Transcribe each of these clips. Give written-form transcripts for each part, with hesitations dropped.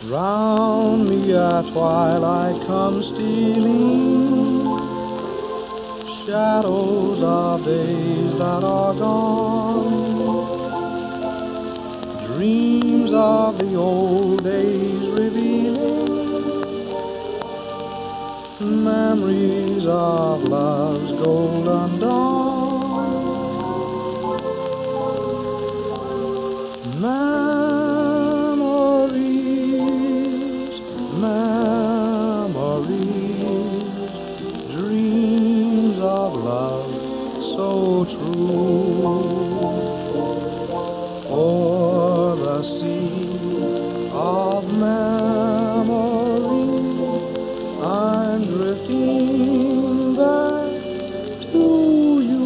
Round me at twilight come stealing shadows of days that are gone, dreams of the old days revealing memories of love's golden dawn. Memories, memories, dreams of love so true. O'er the sea of memory, I'm drifting back to you.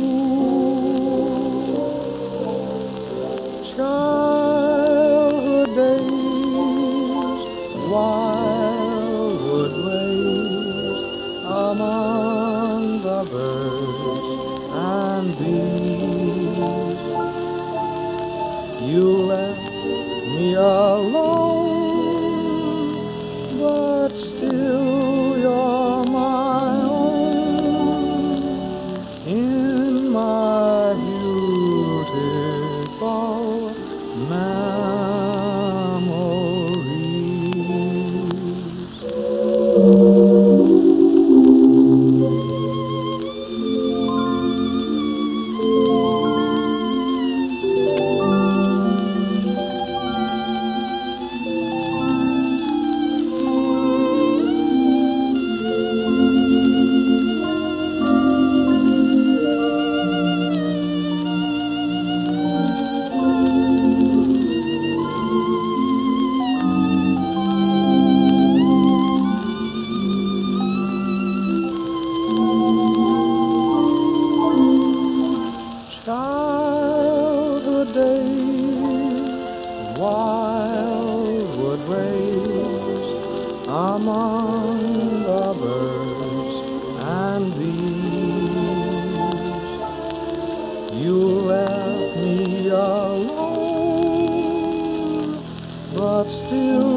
Childhood days, wildwood ways, among the birds and bees. You left me alone, but still you're my own in my beautiful childhood days, wildwood ways, among the birds and bees. You left me alone, but still